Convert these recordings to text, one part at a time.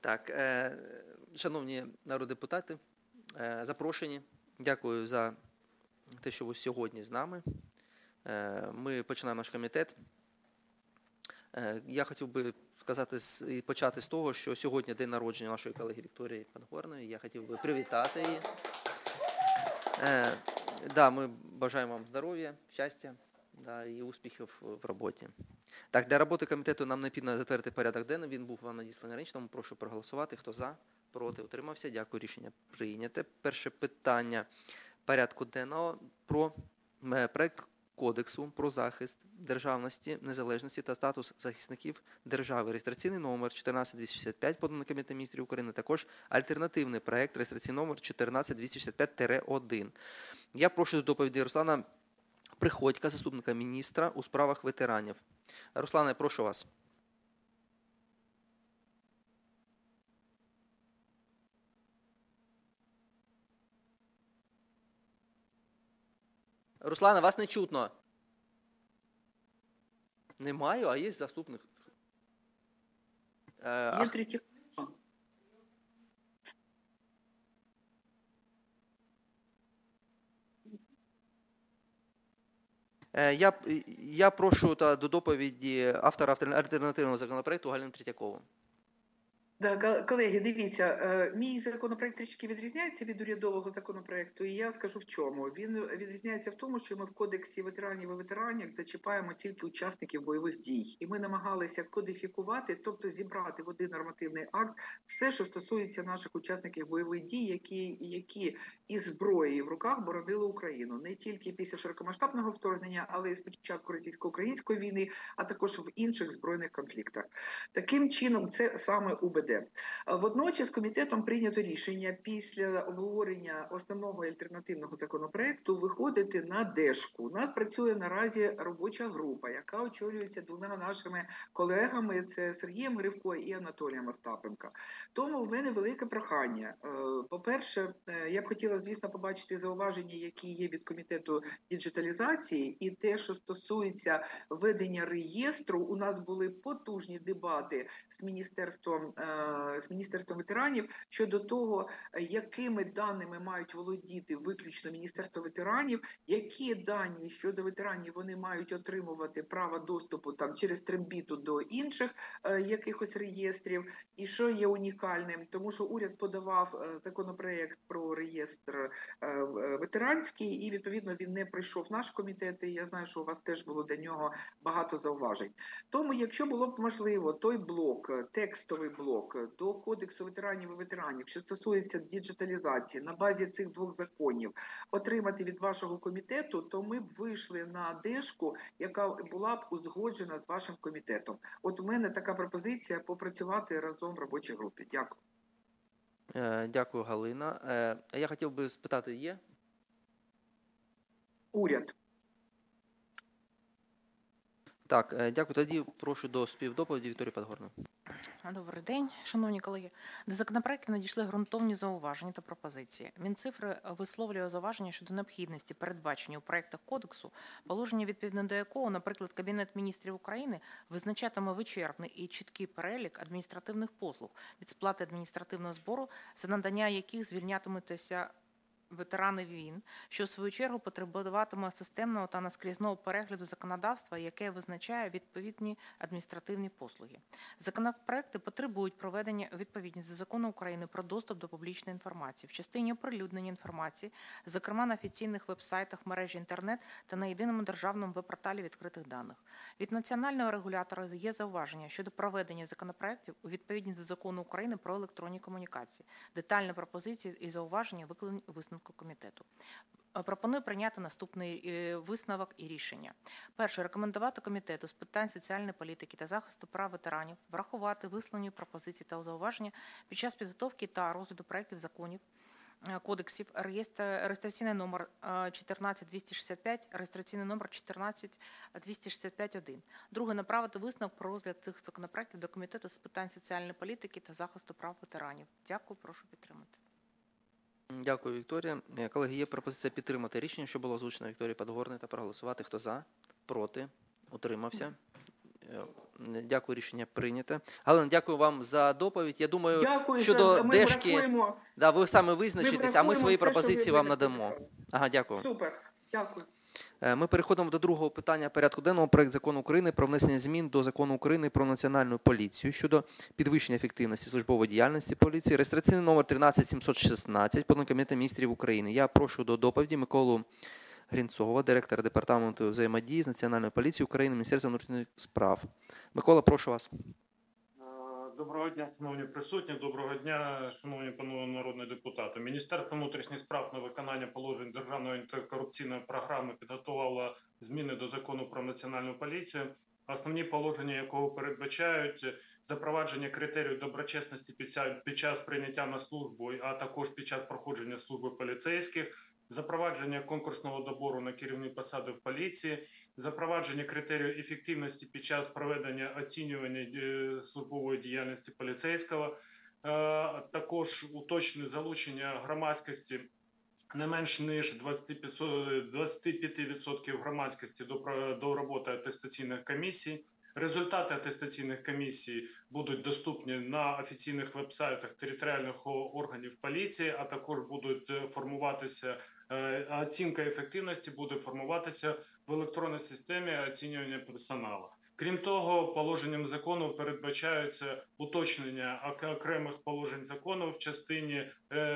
Так, шановні народні депутати, запрошені. Дякую за те, що ви сьогодні з нами. Ми починаємо наш комітет. Я хотів би сказати і почати з того, що сьогодні день народження нашої колеги Вікторії Пангорної. Я хотів би привітати її. Ми бажаємо вам здоров'я, щастя і успіхів в роботі. Так, для роботи комітету нам необхідно затвердити порядок денний. Він був вам надісланий раніше, тому прошу проголосувати. Хто за, проти, утримався. Дякую, рішення прийняте. Перше питання порядку денного про проект Кодексу про захист державності, незалежності та статус захисників держави. Реєстраційний номер 14265, поданий Кабінетом Міністрів України, також альтернативний проект, реєстраційний номер 14265-1. Я прошу до доповіді Руслана Приходька, заступника міністра у справах ветеранів. Руслане, прошу вас. Руслане, вас не чутно. Немає, а є заступник. Є третій. Я прошу до доповіді автора альтернативного законопроекту Галину Третьякову. Колеги, дивіться, мій законопроект трішки відрізняється від урядового законопроекту, і я скажу в чому. Він відрізняється в тому, що ми в Кодексі ветеранів і ветеранів зачіпаємо тільки учасників бойових дій. І ми намагалися кодифікувати, тобто зібрати в один нормативний акт все, що стосується наших учасників бойових дій, які із зброєю в руках боронили Україну. Не тільки після широкомасштабного вторгнення, але і з початку російсько-української війни, а також в інших збройних конфліктах. Таким чином, це саме УБД. Водночас комітетом прийнято рішення після обговорення основного альтернативного законопроекту виходити на ДЕШку. У нас працює наразі робоча група, яка очолюється двома нашими колегами, це Сергієм Гривко і Анатолієм Остапенко. Тому в мене велике прохання. По-перше, я б хотіла, звісно, побачити зауваження, які є від комітету діджиталізації, і те, що стосується ведення реєстру. У нас були потужні дебати з Міністерством ветеранів щодо того, якими даними мають володіти виключно Міністерство ветеранів, які дані щодо ветеранів вони мають отримувати право доступу через Трембіту до інших якихось реєстрів, і що є унікальним, тому що уряд подавав законопроект про реєстр ветеранський, і відповідно він не пройшов наш комітет, і я знаю, що у вас теж було до нього багато зауважень. Тому, якщо було б можливо, той блок, текстовий блок до Кодексу ветеранів і ветеранів, що стосується діджиталізації, на базі цих двох законів отримати від вашого комітету, то ми б вийшли на ДЕШку, яка була б узгоджена з вашим комітетом. От у мене така пропозиція попрацювати разом в робочій групі. Дякую. Дякую, Галина. Я хотів би спитати, є? Уряд. Так, дякую. Тоді прошу до співдоповіді Вікторію Пангорну. Добрий день, шановні колеги. До законопроекту надійшли ґрунтовні зауваження та пропозиції. Мінцифри висловлює зауваження щодо необхідності передбачення у проектах кодексу, положення відповідно до якого, наприклад, Кабінет міністрів України визначатиме вичерпний і чіткий перелік адміністративних послуг від сплати адміністративного збору, за надання яких звільнятимуться ветерани війн, що в свою чергу потребуватиме системного та наскрізного перегляду законодавства, яке визначає відповідні адміністративні послуги. Законопроекти потребують проведення відповідності до Закону України про доступ до публічної інформації в частині оприлюднення інформації, зокрема на офіційних веб-сайтах мережі інтернет та на єдиному державному веб-порталі відкритих даних. Від національного регулятора є зауваження щодо проведення законопроектів у відповідність до Закону України про електронні комунікації. Детальні пропозиції і зауваження викладені у висновку комітету. Пропоную прийняти наступний висновок і рішення. Перше. Рекомендувати комітету з питань соціальної політики та захисту прав ветеранів врахувати висловлені пропозиції та зауваження під час підготовки та розгляду проєктів законів, кодексів, реєстраційний номер 14265, реєстраційний номер 14265-1. Друге. Направити висновок про розгляд цих законопроєктів до комітету з питань соціальної політики та захисту прав ветеранів. Дякую, прошу підтримати. Дякую, Вікторія. Колеги, є пропозиція підтримати рішення, що було озвучено Вікторією Пангорною, та проголосувати. Хто за, проти, утримався. Дякую, рішення прийнято. Галина, дякую вам за доповідь. Я думаю, Дякую, щодо ми Дешки, врахуємо. да, ви саме визначитесь, а ми врахуємо свої все, що пропозиції ви вам надамо. написали. Ага, дякую. Супер, дякую. Ми переходимо до другого питання порядку денного. Проект закону України про внесення змін до закону України про національну поліцію щодо підвищення ефективності службової діяльності поліції. Реєстраційний номер 13716, поданий Кабінетом міністрів України. Я прошу до доповіді Миколу Грінцова, директора департаменту взаємодії з Національною поліцією України, Міністерства внутрішніх справ. Микола, прошу вас. Доброго дня, шановні присутні. Доброго дня, шановні панове народні депутати. Міністерство внутрішніх справ на виконання положень Державної антикорупційної програми підготувало зміни до Закону про національну поліцію, основні положення якого передбачають запровадження критерію доброчесності під час прийняття на службу, а також під час проходження служби поліцейських, запровадження конкурсного добору на керівні посади в поліції, запровадження критерію ефективності під час проведення оцінювання службової діяльності поліцейського, також уточнення залучення громадськості не менш ніж 25% громадськості до роботи атестаційних комісій. Результати атестаційних комісій будуть доступні на офіційних веб-сайтах територіальних органів поліції, а також будуть формуватися, оцінка ефективності буде формуватися в електронній системі оцінювання персоналу. Крім того, положенням закону передбачаються уточнення окремих положень закону в частині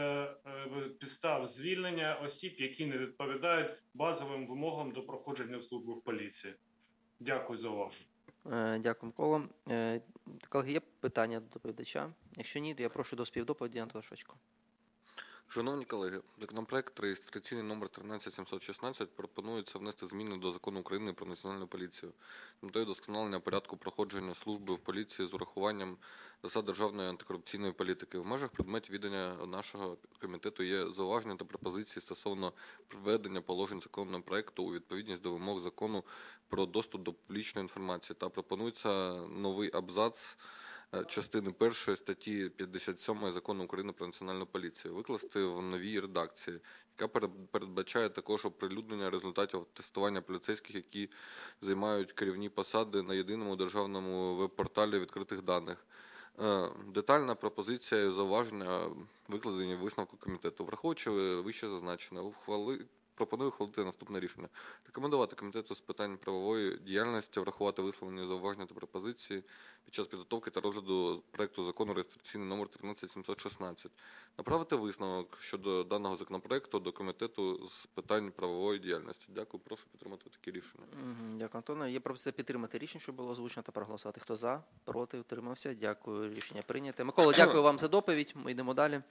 підстав звільнення осіб, які не відповідають базовим вимогам до проходження служби в поліції. Дякую за увагу. Дякую, Микола. Колеги, є питання до доповідача? Якщо ні, то я прошу до співдоповіді Антона Швачко. Шановні колеги, законопроект реєстраційний номер 13716 пропонується внести зміни до Закону України про національну поліцію з метою вдосконалення порядку проходження служби в поліції з урахуванням засад державної антикорупційної політики. В межах предметів відання нашого комітету є зауваження та пропозиції стосовно приведення положень законопроекту у відповідність до вимог Закону про доступ до публічної інформації та пропонується новий абзац частини 1 статті 57 Закону України про національну поліцію викласти в новій редакції, яка передбачає також оприлюднення результатів тестування поліцейських, які займають керівні посади на єдиному державному веб-порталі відкритих даних. Детальна пропозиція і зауваження викладені в висновку комітету. Враховуючи вище зазначене, пропоную ухвалити наступне рішення. Рекомендувати Комітету з питань правової діяльності врахувати висловлені зауваження та пропозиції під час підготовки та розгляду проекту закону реєстраційний номер 13716. Направити висновок щодо даного законопроекту до Комітету з питань правової діяльності. Дякую, прошу підтримати такі рішення. Дякую, Антоне. Є пропозиція підтримати рішення, що було озвучено, та проголосувати. Хто за, проти, утримався. Дякую, рішення прийнято. Микола, дякую вам за доповідь. Ми йдемо далі.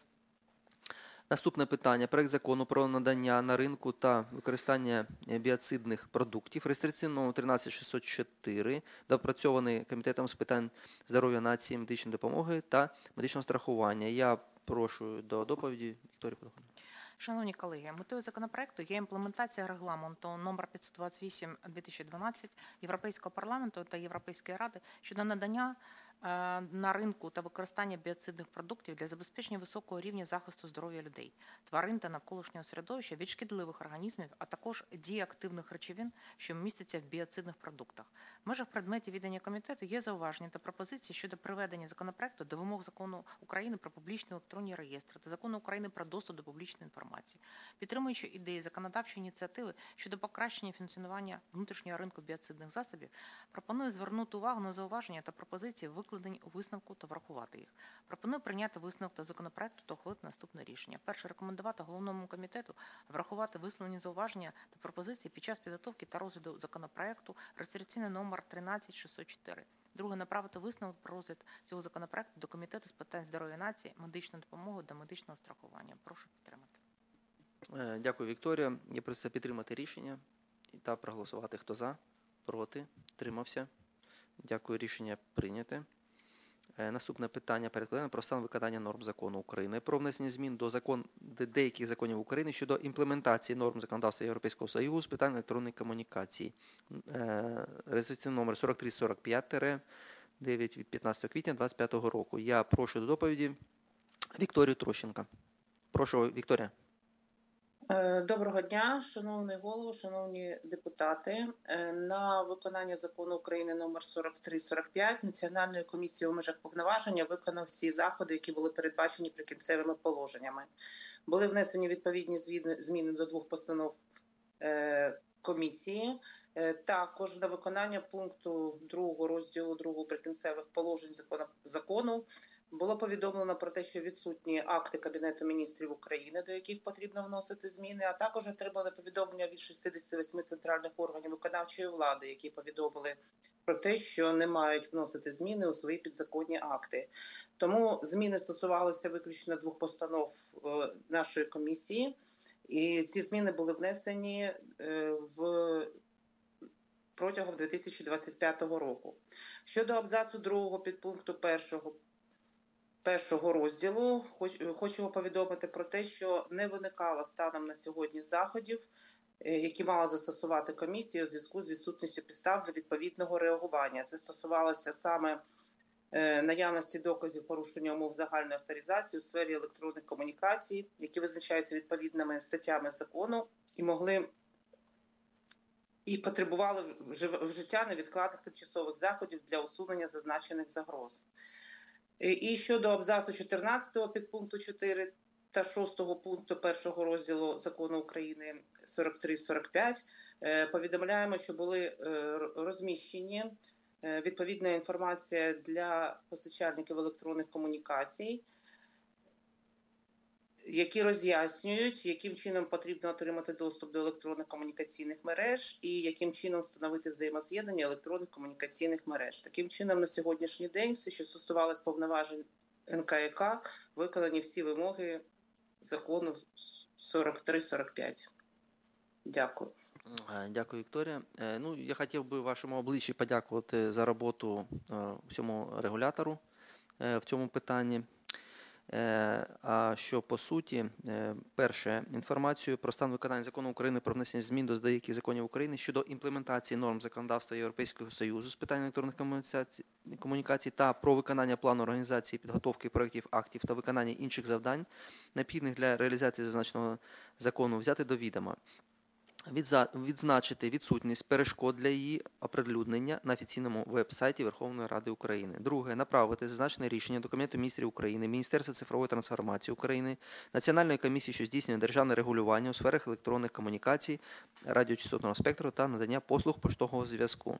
Наступне питання. Проект закону про надання на ринку та використання біоцидних продуктів. Реєстраційний номер 13604, доопрацьований Комітетом з питань здоров'я нації, медичної допомоги та медичного страхування. Я прошу до доповіді Вікторію Федорівну. Шановні колеги, метою законопроекту є імплементація регламенту номер 528/2012 Європейського парламенту та Європейської ради щодо надання на ринку та використання біоцидних продуктів для забезпечення високого рівня захисту здоров'я людей, тварин та навколишнього середовища від шкідливих організмів, а також дії активних речовин, що містяться в біоцидних продуктах. В межах предметів відання комітету є зауваження та пропозиції щодо приведення законопроекту до вимог Закону України про публічні електронні реєстри та Закону України про доступ до публічної інформації. Підтримуючи ідеї законодавчої ініціативи щодо покращення функціонування внутрішнього ринку біоцидних засобів, пропоную звернути увагу на зауваження та пропозиції, викладені у висновку, та врахувати їх. Пропоную прийняти висновок та законопроекту та ухвалити наступне рішення. Перше, рекомендувати головному комітету врахувати висловлені зауваження та пропозиції під час підготовки та розгляду законопроекту реєстраційний номер 13604. Друге, направити висновок про розгляд цього законопроекту до Комітету з питань здоров'я нації, медичної допомоги та медичного страхування. Прошу підтримати. Дякую, Вікторія. Я прошу підтримати рішення та проголосувати. Хто за, проти, утримався. Дякую, рішення прийняте. Наступне питання порядку денного про стан виконання норм закону України про внесення змін до деяких законів України щодо імплементації норм законодавства Європейського Союзу з питань електронної комунікації. Реєстраційний номер 4345-9 від 15 квітня 2025 року. Я прошу до доповіді Вікторію Трощенко. Прошу, Вікторія. Доброго дня, шановний голово, шановні депутати. На виконання закону України номер 4345 Національної комісії у межах повноваження виконав всі заходи, які були передбачені прикінцевими положеннями. Були внесені відповідні зміни до 2 постанов комісії. Також на виконання пункту 2 розділу 2 прикінцевих положень закону було повідомлено про те, що відсутні акти Кабінету міністрів України, до яких потрібно вносити зміни, а також отримали повідомлення від 68 центральних органів виконавчої влади, які повідомили про те, що не мають вносити зміни у свої підзаконні акти. Тому зміни стосувалися виключно 2 постанов нашої комісії, і ці зміни були внесені протягом 2025 року. Щодо абзацу 2 підпункту 1 розділу, хочемо повідомити про те, що не виникало станом на сьогодні заходів, які мала застосувати комісія у зв'язку з відсутністю підстав для відповідного реагування. Це стосувалося саме наявності доказів порушення умов загальної авторизації у сфері електронних комунікацій, які визначаються відповідними статтями закону і потребували вжиття невідкладних тимчасових заходів для усунення зазначених загроз. І щодо абзацу 14 підпункту 4 та 6 пункту 1 розділу закону України 4345 повідомляємо, що були розміщені відповідна інформація для постачальників електронних комунікацій, які роз'яснюють, яким чином потрібно отримати доступ до електронних комунікаційних мереж і яким чином встановити взаємоз'єднання електронних комунікаційних мереж. Таким чином, на сьогоднішній день все, що стосувалося повноважень НКК, виконані всі вимоги закону 4345. Дякую. Дякую, Вікторія. Ну, я хотів би вашому обличчі подякувати за роботу всьому регулятору в цьому питанні. А що по суті, перше, інформацію про стан виконання закону України про внесення змін до деяких законів України щодо імплементації норм законодавства Європейського Союзу з питань електронних комунікацій та про виконання плану організації підготовки проєктів актів та виконання інших завдань, необхідних для реалізації зазначеного закону, взяти до відома. Відзначити відсутність перешкод для її оприлюднення на офіційному веб-сайті Верховної Ради України. Друге, направити зазначене рішення до Кабінету міністрів України, Міністерства цифрової трансформації України, Національної комісії, що здійснює державне регулювання у сферах електронних комунікацій, радіочастотного спектру та надання послуг поштового зв'язку.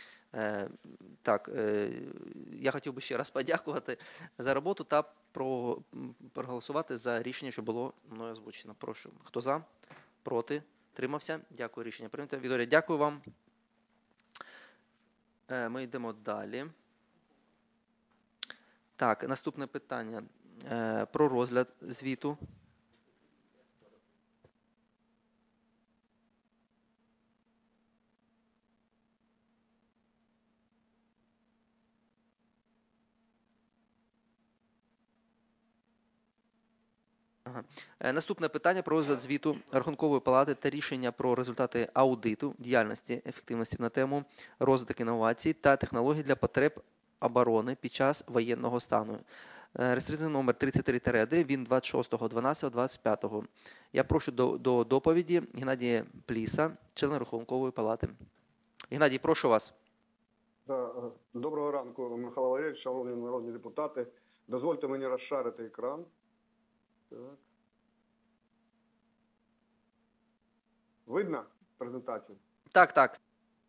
Я хотів би ще раз подякувати за роботу та проголосувати за рішення, що було мною озвучено. Прошу, хто за, проти? Тримався. Дякую, рішення прийнято. Вікторія, дякую вам. Ми йдемо далі. Так, наступне питання про розгляд звіту. Наступне питання про розгляд звіту Рахункової палати та рішення про результати аудиту діяльності ефективності на тему розвиток інновацій та технологій для потреб оборони під час воєнного стану. Реєстраційний номер 33-1, він 26.12.25. Я прошу до доповіді Геннадія Пліса, члена Рахункової палати. Геннадій, прошу вас. Доброго ранку, Михайло Валерійович, шановні народні депутати. Дозвольте мені розшарити екран. Так. Видно презентацію? Так.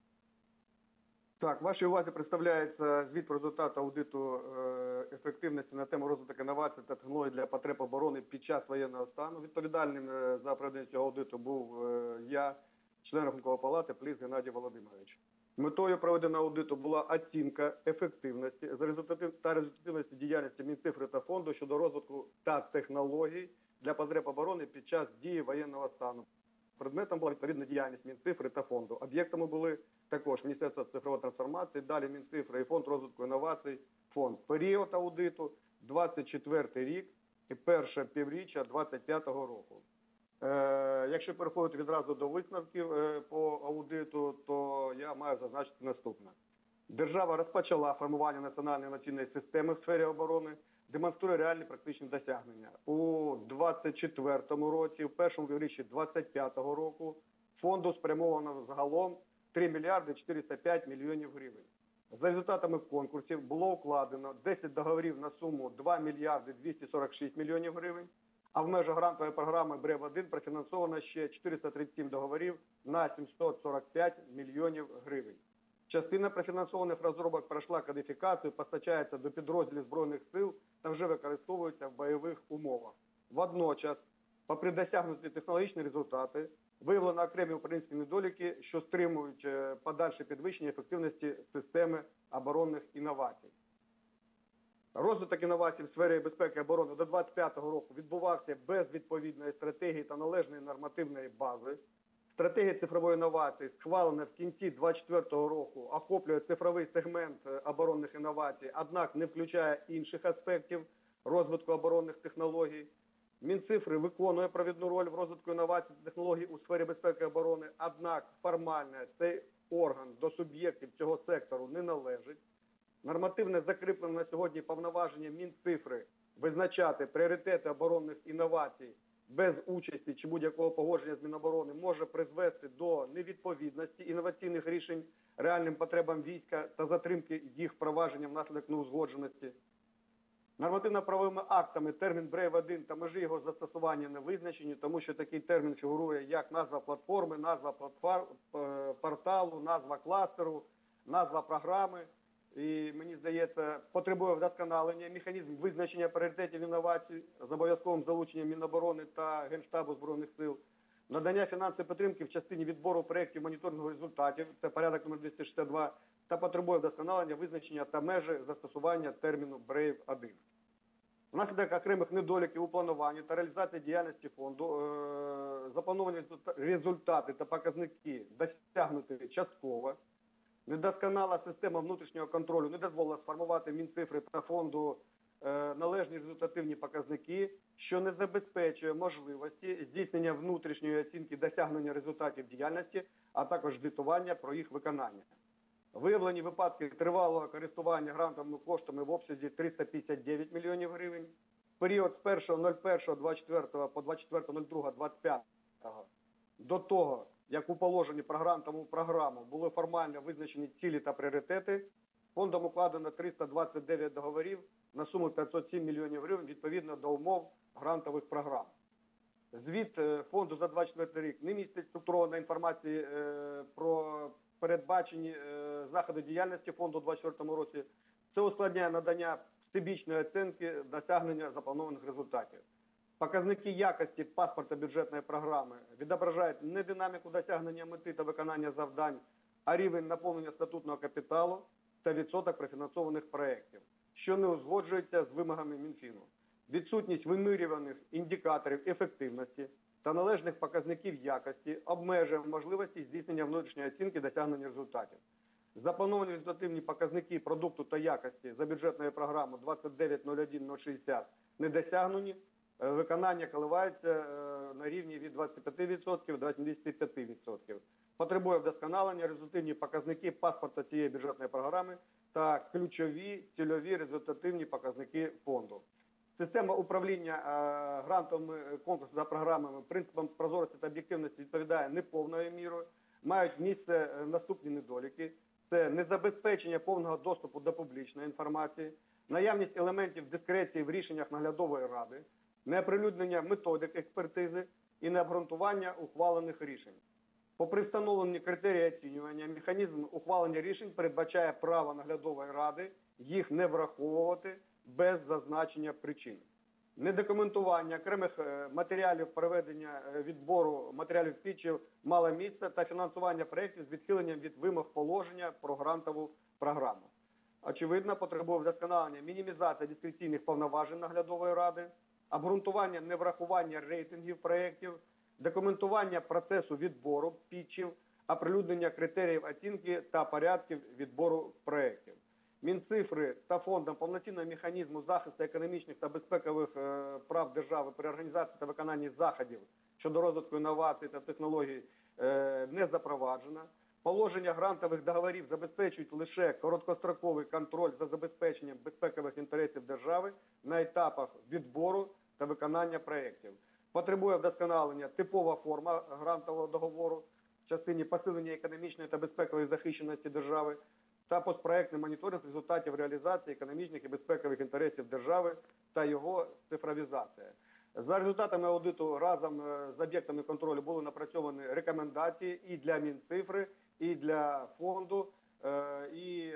Так, вашій увазі представляється звіт про результати аудиту ефективності на тему розвитку інновацій та технологій для потреб оборони під час воєнного стану. Відповідальним за проведення цього аудиту був я, член Рахункової палати, Пліс Геннадій Володимирович. Метою проведеного аудиту була оцінка ефективності та результативності діяльності Мінцифри та фонду щодо розвитку та технологій для потреб оборони під час дії воєнного стану. Предметом була відповідна діяльність Мінцифри та фонду. Об'єктами були також Міністерство цифрової трансформації, далі Мінцифри і Фонд розвитку інновацій, фонд. Період аудиту – 24 рік і перше півріччя 25 року. Якщо переходити відразу до висновків по аудиту, то я маю зазначити наступне. Держава розпочала формування національної інноваційної системи в сфері оборони. демонструє реальні практичні досягнення. У 2024 році, в першому півріччі 2025 року, фонду спрямовано загалом 3 мільярди 405 мільйонів гривень. За результатами конкурсів було укладено 10 договорів на суму 2 мільярди 246 мільйонів гривень, а в межах грантової програми БРЕВ-1 профінансовано ще 437 договорів на 745 мільйонів гривень. Частина профінансованих розробок пройшла кодифікацію, постачається до підрозділів Збройних сил та вже використовується в бойових умовах. Водночас, попри досягнуті технологічні результати, виявлено окремі українські недоліки, що стримують подальше підвищення ефективності системи оборонних інновацій. Розвиток інновацій в сфері безпеки і оборони до 2025 року відбувався без відповідної стратегії та належної нормативної бази. Стратегія цифрової інновації, схвалена в кінці 2024 року, охоплює цифровий сегмент оборонних інновацій, однак не включає інших аспектів розвитку оборонних технологій. Мінцифри виконує провідну роль в розвитку інновацій та технологій у сфері безпеки і оборони, однак формально цей орган до суб'єктів цього сектору не належить. Нормативне закріплено на сьогодні повноваження Мінцифри визначати пріоритети оборонних інновацій без участі чи будь-якого погодження з Міноборони може призвести до невідповідності інноваційних рішень реальним потребам війська та затримки їх впровадження внаслідок неузгодженості. Нормативно-правовими актами термін БРЕВ-1 та межі його застосування не визначені, тому що такий термін фігурує як назва платформи, назва порталу, назва кластеру, назва програми. І, мені здається, потребує вдосконалення механізм визначення пріоритетів інновацій з обов'язковим залученням Міноборони та Генштабу Збройних сил, надання фінансової підтримки в частині відбору проєктів моніторингу результатів, це порядок номер 262, та потребує вдосконалення визначення та межі застосування терміну БРЕВ-1. Внаслідок окремих недоліків у плануванні та реалізації діяльності фонду заплановані результати та показники досягнуті частково. Недосконала система внутрішнього контролю не дозволила сформувати Мінцифри та фонду належні результативні показники, що не забезпечує можливості здійснення внутрішньої оцінки досягнення результатів діяльності, а також звітування про їх виконання. Виявлені випадки тривалого користування грантовими коштами в обсязі 359 мільйонів гривень. В період з 1.01.24 по 24.02.25 до того, як у положенні про грантову програму були формально визначені цілі та пріоритети, фондом укладено 329 договорів на суму 507 мільйонів гривень відповідно до умов грантових програм. Звіт фонду за 2024 рік не містить структурованої інформації про передбачені заходи діяльності фонду у 2024 році. Це ускладняє надання всебічної оцінки досягнення запланованих результатів. Показники якості паспорта бюджетної програми відображають не динаміку досягнення мети та виконання завдань, а рівень наповнення статутного капіталу та відсоток профінансованих проєктів, що не узгоджується з вимогами Мінфіну. Відсутність вимірюваних індикаторів ефективності та належних показників якості обмежує можливості здійснення внутрішньої оцінки досягнення результатів. Заплановані результативні показники продукту та якості за бюджетною програмою 29.01.060 не досягнені, виконання коливається на рівні від 25% до 85%. Потребує вдосконалення результативні показники паспорта цієї бюджетної програми та ключові цільові результативні показники фонду. Система управління грантовими конкурсами за програмами принципам прозорості та об'єктивності відповідає неповною мірою. Мають місце наступні недоліки. Це незабезпечення повного доступу до публічної інформації, наявність елементів дискреції в рішеннях наглядової ради, неоприлюднення методик експертизи і необґрунтування ухвалених рішень. Попри встановлені критерії оцінювання, механізм ухвалення рішень передбачає право наглядової ради їх не враховувати без зазначення причин. Недокументування окремих матеріалів проведення відбору матеріалів pitchів мало місце та фінансування проєктів з відхиленням від вимог положення про грантову програму. Очевидно, потребує вдосконалення мінімізація дискреційних повноважень наглядової ради, обґрунтування неврахування рейтингів проєктів, документування процесу відбору pitchів, оприлюднення критеріїв оцінки та порядків відбору проєктів. Мінцифри та фондом повноцінного механізму захисту економічних та безпекових прав держави при організації та виконанні заходів щодо розвитку інновацій та технологій не запроваджено. Положення грантових договорів забезпечують лише короткостроковий контроль за забезпеченням безпекових інтересів держави на етапах відбору та виконання проєктів. Потребує вдосконалення типова форма грантового договору в частині посилення економічної та безпекової захищеності держави та постпроєктний моніторинг результатів реалізації економічних і безпекових інтересів держави та його цифровізація. За результатами аудиту разом з об'єктами контролю були напрацьовані рекомендації і для Мінцифри, і для фонду, і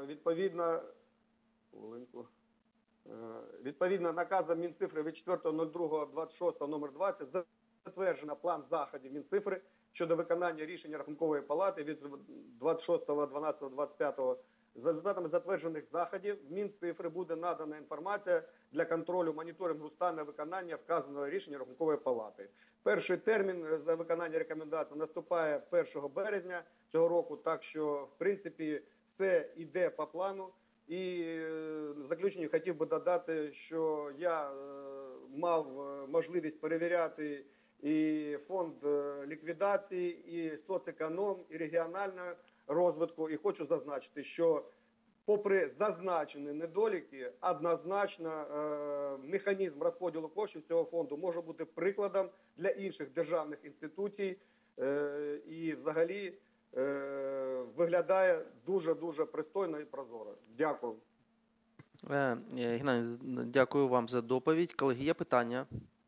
відповідно наказом Мінцифри від 4.02.26 номер 20 затверджено план заходів Мінцифри щодо виконання рішення Рахункової палати від 26.12.25. За результатами затверджених заходів Мінцифри буде надана інформація для контролю моніторингу стану виконання вказаного рішення Рахункової палати. Перший термін за виконання рекомендацій наступає 1 березня цього року, так що, в принципі, все йде по плану. І в заключенні хотів би додати, що я мав можливість перевіряти і фонд ліквідації, і соцеконом, і регіонального розвитку. І хочу зазначити, що попри зазначені недоліки, однозначно механізм розподілу коштів цього фонду може бути прикладом для інших державних інституцій і взагалі виглядає дуже-дуже пристойно і прозоро. Дякую. Геннадій, дякую вам за доповідь. Колеги, є питання?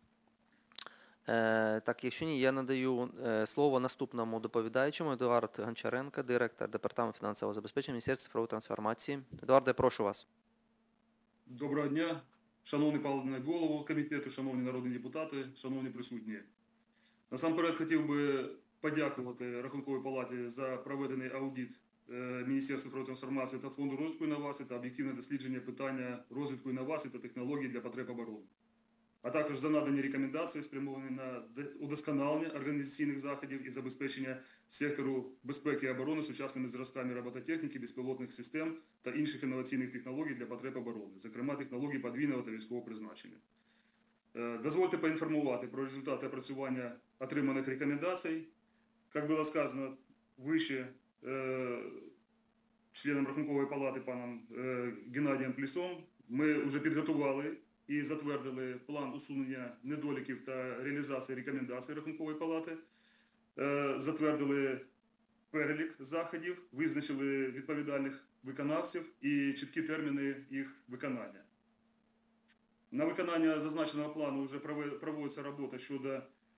Так, якщо ні, я надаю слово наступному доповідаючому, Едуард Гончаренко, директор Департаменту фінансового забезпечення Міністерства цифрової трансформації. Едуарде, прошу вас. Доброго дня, шановний пане голово комітету, шановні народні депутати, шановні присутні. Насамперед хотів би подякувати Рахунковій палаті за проведений аудит Міністерства цифрової трансформації та Фонду розвитку інновацій та об'єктивне дослідження питання розвитку інновацій та технологій для потреб оборони. А також за надані рекомендації, спрямовані на удосконалення організаційних заходів і забезпечення сектору безпеки і оборони сучасними зразками робототехніки, безпілотних систем та інших інноваційних технологій для потреб оборони, зокрема технологій подвійного та військового призначення. Дозвольте поінформувати про результати опрацювання отриманих рекомендацій. Как было сказано выше членом Рахункової палати паном Геннадієм Плісом, ми вже підготували і затвердили план усунення недоліків та реалізації рекомендацій Рахункової палати, затвердили перелік заходів, визначили відповідальних виконавців і чіткі терміни їх виконання. На виконання зазначеного плану вже проводиться робота щодо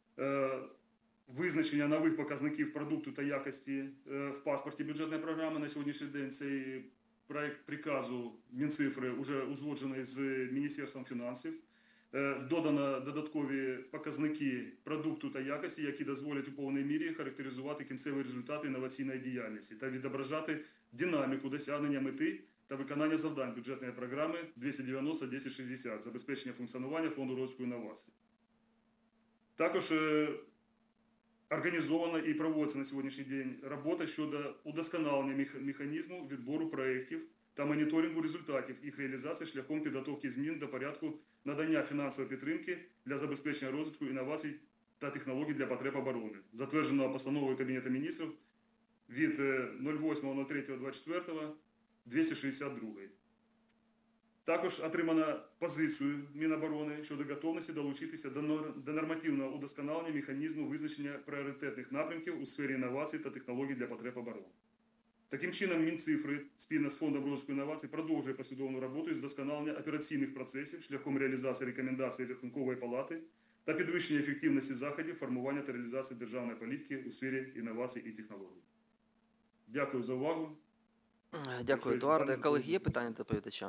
визначення нових показників продукту та якості в паспорті бюджетної програми. На сьогоднішній день цей проект приказу Мінцифри вже узгоджений з Міністерством фінансів. Додано додаткові показники продукту та якості, які дозволять у повній мірі характеризувати кінцеві результати інноваційної діяльності та відображати динаміку досягнення мети та виконання завдань бюджетної програми 290-1060 забезпечення функціонування Фонду розвитку інновацій. Також організована і проводиться на сьогоднішній день робота щодо удосконалення механізму відбору проєктів та моніторингу результатів їх реалізації шляхом підготовки змін до порядку надання фінансової підтримки для забезпечення розвитку інновацій та технологій для потреб оборони, затвердженого постановою Кабінету міністрів від 08.03.24 262. Також отримано позицію Міноборони щодо готовності долучитися до нормативного удосконалення механізму визначення пріоритетних напрямків у сфері інновацій та технологій для потреб оборони. Таким чином, Мінцифри спільно з Фондом розвитку інновацій продовжує послідовну роботу із вдосконалення операційних процесів шляхом реалізації рекомендацій Рахункової палати та підвищення ефективності заходів формування та реалізації державної політики у сфері інновацій і технологій. Дякую за увагу. Дякую, Едуарде. Колеги, є питання до доповідача?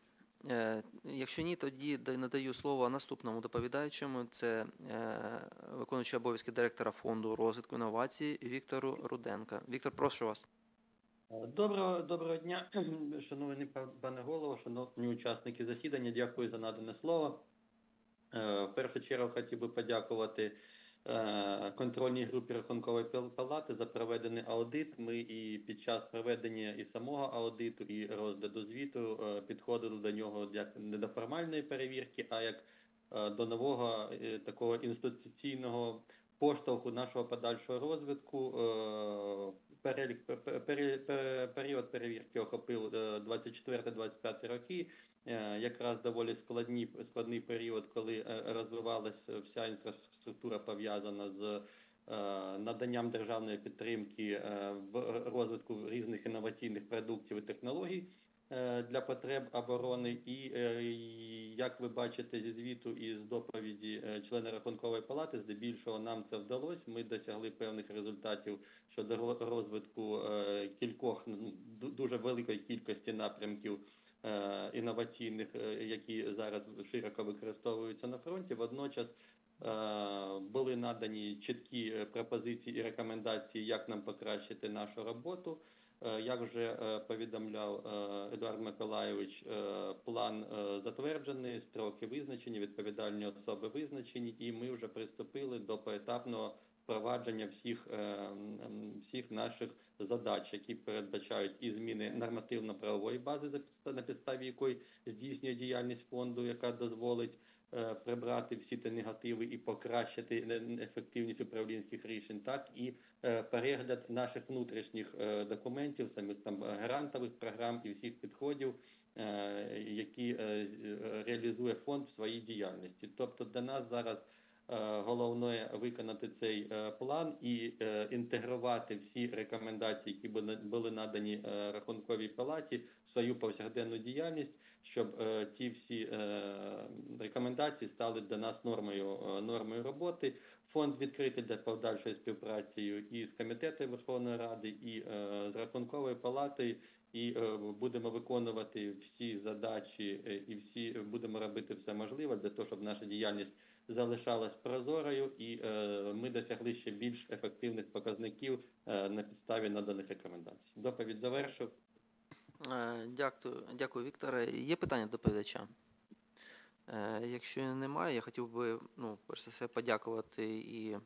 Якщо ні, тоді надаю слово наступному доповідаючому. Це виконуючий обов'язки директора Фонду розвитку інновацій Віктору Руденко. Віктор, прошу вас. Доброго дня, шановний пане голово, шановні учасники засідання. Дякую за надане слово. В першу чергу хотів би подякувати контрольній групі Рахункової палати за проведений аудит. Ми і під час проведення і самого аудиту, і розгляду звіту підходили до нього як не до формальної перевірки, а як до нового такого інституційного поштовху нашого подальшого розвитку. період перевірки охопив 24-25 роки. Якраз доволі складний період, коли розвивалася вся інфраструктура, пов'язана з наданням державної підтримки в розвитку різних інноваційних продуктів і технологій для потреб оборони. І як ви бачите зі звіту і з доповіді члена Рахункової палати, здебільшого нам це вдалося. Ми досягли певних результатів щодо розвитку кількох, дуже великої кількості напрямків інноваційних, які зараз широко використовуються на фронті. Водночас були надані чіткі пропозиції і рекомендації, як нам покращити нашу роботу. Як вже повідомляв Едуард Миколайович, план затверджений, строки визначені, відповідальні особи визначені, і ми вже приступили до поетапного впровадження всіх наших задач, які передбачають і зміни нормативно-правової бази, на підставі якої здійснює діяльність фонду, яка дозволить прибрати всі ті негативи і покращити ефективність управлінських рішень, так і перегляд наших внутрішніх документів, самих там грантових програм і всіх підходів, які реалізує фонд в своїй діяльності. Тобто для нас зараз головне виконати цей план і інтегрувати всі рекомендації, які були надані Рахунковій палаті, в свою повсякденну діяльність, щоб ці всі рекомендації стали для нас нормою роботи. Фонд відкритий для подальшої співпраці і з Комітетом Верховної Ради, і з Рахунковою палатою, і будемо виконувати всі задачі, і будемо робити все можливе для того, щоб наша діяльність залишалась прозорою, і ми досягли ще більш ефективних показників на підставі наданих рекомендацій. Доповідь завершив. Дякую, Вікторе. Є питання до доповідача? Якщо немає, я хотів би, перш за все, подякувати і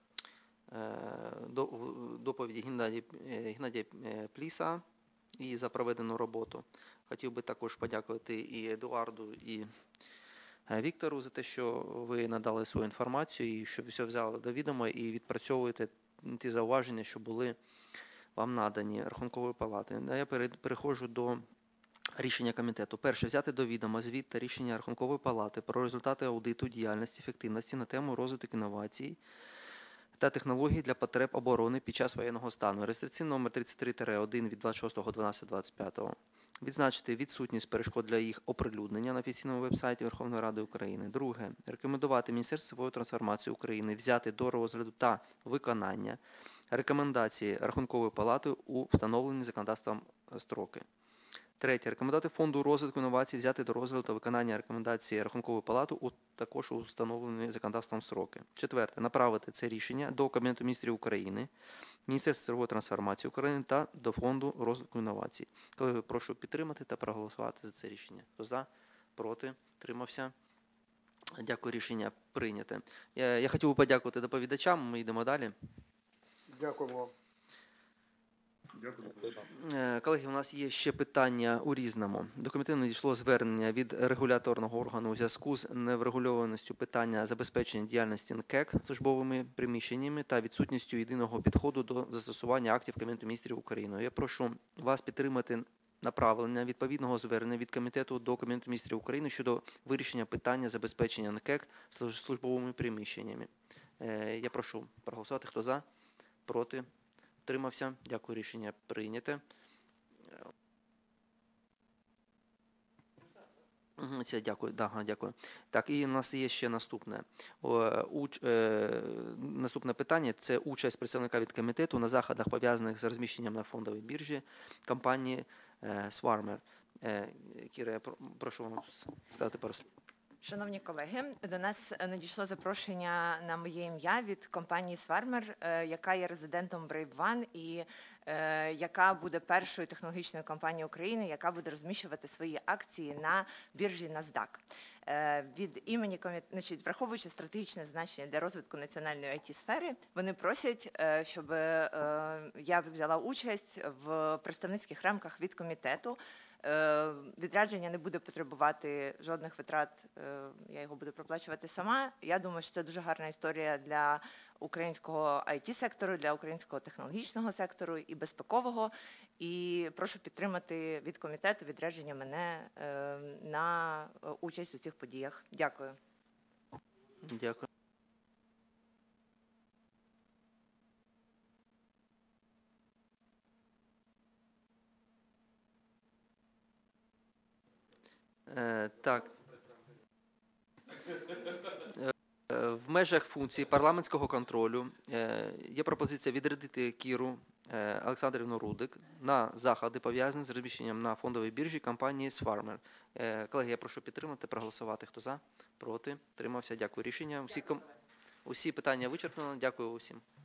доповіді Геннадія Пліса і за проведену роботу. Хотів би також подякувати і Едуарду, і Віктору за те, що ви надали свою інформацію і що ви все взяли до відома і відпрацьовуєте ті зауваження, що були вам надані Рахунковою палатою. Я переходжу до рішення комітету. Перше, взяти до відома звіт та рішення Рахункової палати про результати аудиту діяльності ефективності на тему розвиток інновацій та технологій для потреб оборони під час воєнного стану. Реєстраційний номер 33-1 від 26.12.25. Відзначити відсутність перешкод для їх оприлюднення на офіційному вебсайті Верховної Ради України. Друге. Рекомендувати Міністерству цифрової трансформації України взяти до розгляду та виконання рекомендації Рахункової палати у встановлені законодавством строки. Третє. Рекомендувати Фонду розвитку інновацій взяти до розгляду та виконання рекомендації Рахункової палати також у встановлені законодавством строки. Четверте. Направити це рішення до Кабінету міністрів України, Міністерства цифрової трансформації України та до Фонду розвитку інновацій. Колеги, прошу підтримати та проголосувати за це рішення. Хто за? Проти? Тримався? Дякую, рішення прийняте. Я хотів би подякувати доповідачам, ми йдемо далі. Дякуємо. Дякую. Колеги, у нас є ще питання у різному. До комітету надійшло звернення від регуляторного органу у зв'язку з неврегульованістю питання забезпечення діяльності НКЕК службовими приміщеннями та відсутністю єдиного підходу до застосування актів Кабінету міністрів України. Я прошу вас підтримати направлення відповідного звернення від комітету до Кабінету міністрів України щодо вирішення питання забезпечення НКЕК службовими приміщеннями. Я прошу проголосувати. Хто за? Проти? Утримався. Дякую, рішення прийняте. Це дякую. Дякую. Так, і у нас є ще наступне. Наступне питання – це участь представника від комітету на заходах, пов'язаних з розміщенням на фондовій біржі компанії Swarmer. Кіра, я прошу вам сказати пару слів. Шановні колеги, до нас надійшло запрошення на моє ім'я від компанії Swarmer, яка є резидентом Brave One і яка буде першою технологічною компанією України, яка буде розміщувати свої акції на біржі NASDAQ. Від імені комітету, враховуючи стратегічне значення для розвитку національної IT-сфери, вони просять, щоб я взяла участь в представницьких рамках від комітету Відрядження не буде потребувати жодних витрат, я його буду проплачувати сама. Я думаю, що це дуже гарна історія для українського IT-сектору, для українського технологічного сектору і безпекового. І прошу підтримати від комітету відрядження мене на участь у цих подіях. Дякую. Дякую. Так. В межах функції парламентського контролю є пропозиція відрядити Кіру Олександрівну Рудик на заходи, пов'язані з розміщенням на фондовій біржі компанії Swarmer. Колеги, я прошу підтримати, проголосувати. Хто за? Проти? Тримався. Дякую. Рішення. Усі питання вичерпано. Дякую усім.